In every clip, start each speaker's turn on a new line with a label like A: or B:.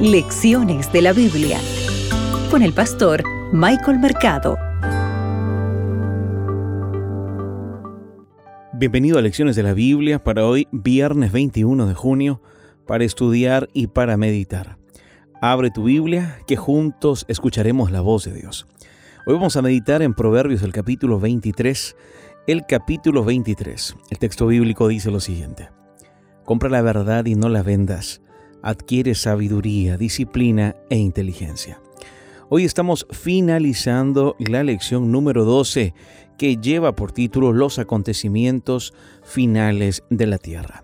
A: Lecciones de la Biblia con el pastor Michael Mercado.
B: Bienvenido a Lecciones de la Biblia para hoy, viernes 21 de junio, para estudiar y para meditar. Abre tu Biblia, que juntos escucharemos la voz de Dios. Hoy vamos a meditar en Proverbios, el capítulo 23. El texto bíblico dice lo siguiente: compra la verdad y no la vendas. Adquiere sabiduría, disciplina e inteligencia. Hoy estamos finalizando la lección número 12, que lleva por título Los acontecimientos finales de la tierra.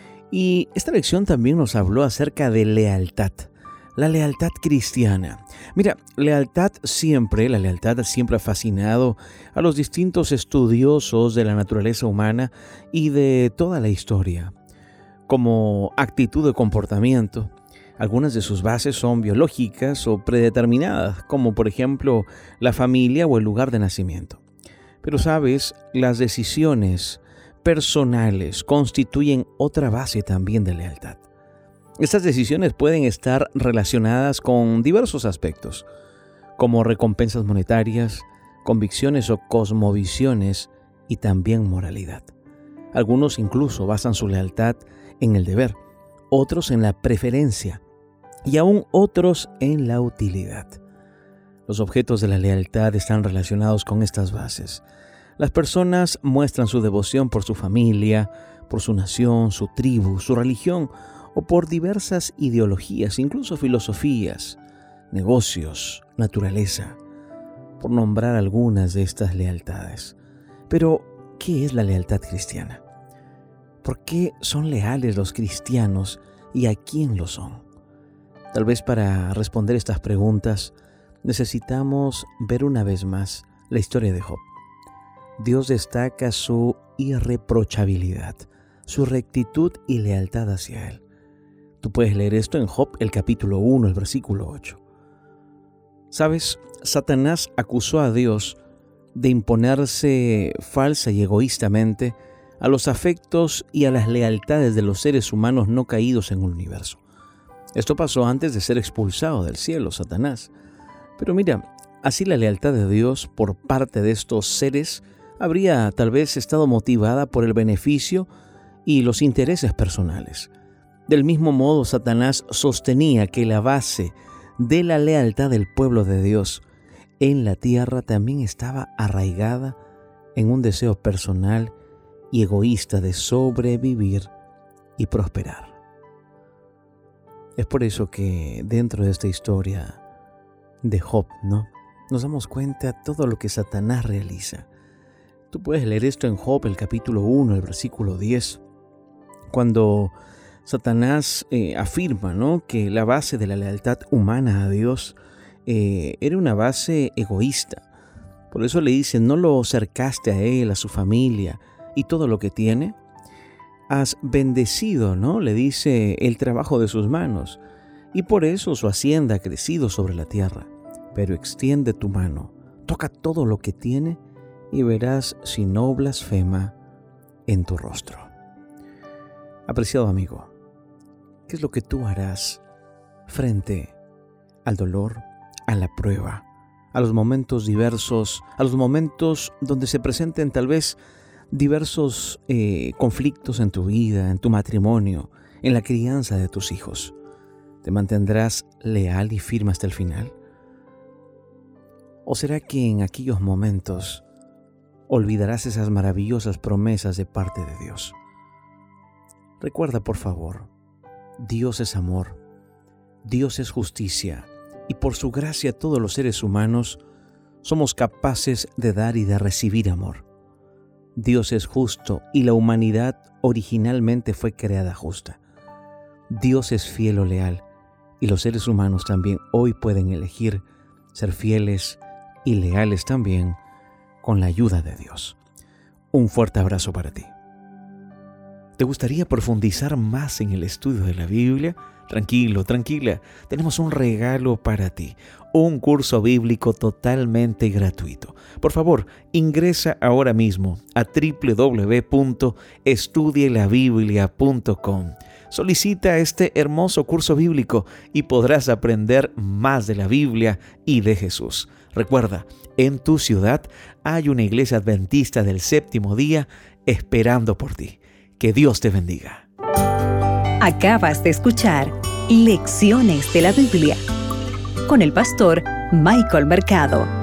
B: Y esta lección también nos habló acerca de lealtad, la lealtad cristiana. Mira, la lealtad siempre ha fascinado a los distintos estudiosos de la naturaleza humana y de toda la historia. Como actitud de comportamiento, algunas de sus bases son biológicas o predeterminadas, como por ejemplo la familia o el lugar de nacimiento. Pero sabes, las decisiones personales constituyen otra base también de lealtad. Estas decisiones pueden estar relacionadas con diversos aspectos, como recompensas monetarias, convicciones o cosmovisiones y también moralidad. Algunos incluso basan su lealtad en el deber, otros en la preferencia y aún otros en la utilidad. Los objetos de la lealtad están relacionados con estas bases. Las personas muestran su devoción por su familia, por su nación, su tribu, su religión o por diversas ideologías, incluso filosofías, negocios, naturaleza, por nombrar algunas de estas lealtades. Pero, ¿qué es la lealtad cristiana? ¿Por qué son leales los cristianos y a quién lo son? Tal vez para responder estas preguntas necesitamos ver una vez más la historia de Job. Dios destaca su irreprochabilidad, su rectitud y lealtad hacia él. Tú puedes leer esto en Job, el capítulo 1, el versículo 8. ¿Sabes? Satanás acusó a Dios de imponerse falsa y egoístamente a los afectos y a las lealtades de los seres humanos no caídos en el universo. Esto pasó antes de ser expulsado del cielo, Satanás. Pero mira, así la lealtad de Dios por parte de estos seres habría tal vez estado motivada por el beneficio y los intereses personales. Del mismo modo, Satanás sostenía que la base de la lealtad del pueblo de Dios en la tierra también estaba arraigada en un deseo personal y egoísta de sobrevivir y prosperar. Es por eso que dentro de esta historia de Job, nos damos cuenta de todo lo que Satanás realiza. Tú puedes leer esto en Job, el capítulo 1, el versículo 10, cuando Satanás afirma, que la base de la lealtad humana a Dios era una base egoísta. Por eso le dice: no lo cercaste a él, a su familia y todo lo que tiene. Has bendecido, le dice, el trabajo de sus manos, y por eso su hacienda ha crecido sobre la tierra. Pero extiende tu mano, toca todo lo que tiene y verás si no blasfema en tu rostro. Apreciado amigo, ¿qué es lo que tú harás frente al dolor, a la prueba, a los momentos diversos, a los momentos donde se presenten tal vez diversos conflictos en tu vida, en tu matrimonio, en la crianza de tus hijos? ¿Te mantendrás leal y firme hasta el final? ¿O será que en aquellos momentos olvidarás esas maravillosas promesas de parte de Dios? Recuerda, por favor, Dios es amor, Dios es justicia, y por su gracia todos los seres humanos somos capaces de dar y de recibir amor. Dios es justo y la humanidad originalmente fue creada justa. Dios es fiel o leal y los seres humanos también hoy pueden elegir ser fieles y leales también con la ayuda de Dios. Un fuerte abrazo para ti. ¿Te gustaría profundizar más en el estudio de la Biblia? Tranquilo, tranquila, tenemos un regalo para ti, un curso bíblico totalmente gratuito. Por favor, ingresa ahora mismo a www.estudielabiblia.com. Solicita este hermoso curso bíblico y podrás aprender más de la Biblia y de Jesús. Recuerda, en tu ciudad hay una iglesia adventista del séptimo día esperando por ti. Que Dios te bendiga.
A: Acabas de escuchar Lecciones de la Biblia con el pastor Michael Mercado.